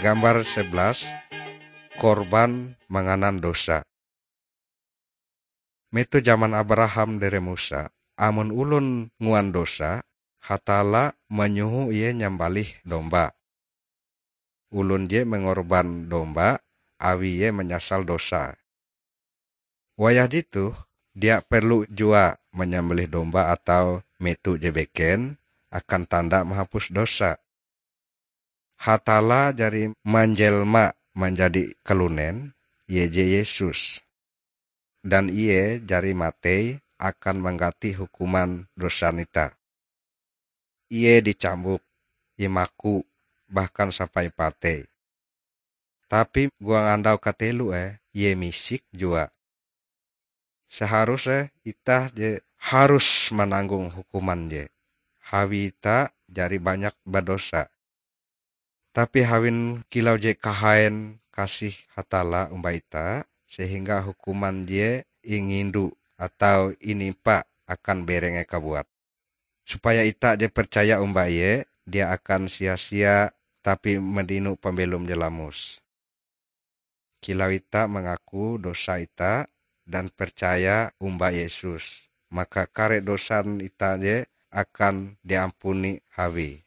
Gambar 11, korban manganan dosa. Metu zaman Abraham dere Musa, amun ulun nguan dosa, hatala menyuhu iye nyambalih domba. Ulun je mengorban domba, awi ye menyasal dosa. Wayah ditu, dia perlu jua menyembelih domba atau metu je beken, akan tanda menghapus dosa. Hatala jari manjelma menjadi kelunen, ye Yesus. Dan iye jari matei akan mengganti hukuman dosa nita. Iye dicambuk, imaku, bahkan sampai patei. Tapi gua ngandau katelu iye misik jua. Seharusnya ita je harus menanggung hukuman je. Hawi ita jari banyak berdosa. Tapi hawin kilau je kahaen kasih hatala umba ita, sehingga hukuman je ingindu atau inimpa akan berenge kabuat. Supaya ita je percaya umba ye, dia akan sia-sia tapi mendinu pembelum jelamus. Kilau ita mengaku dosa ita dan percaya umba Yesus, maka kare dosan ita je akan diampuni hawi.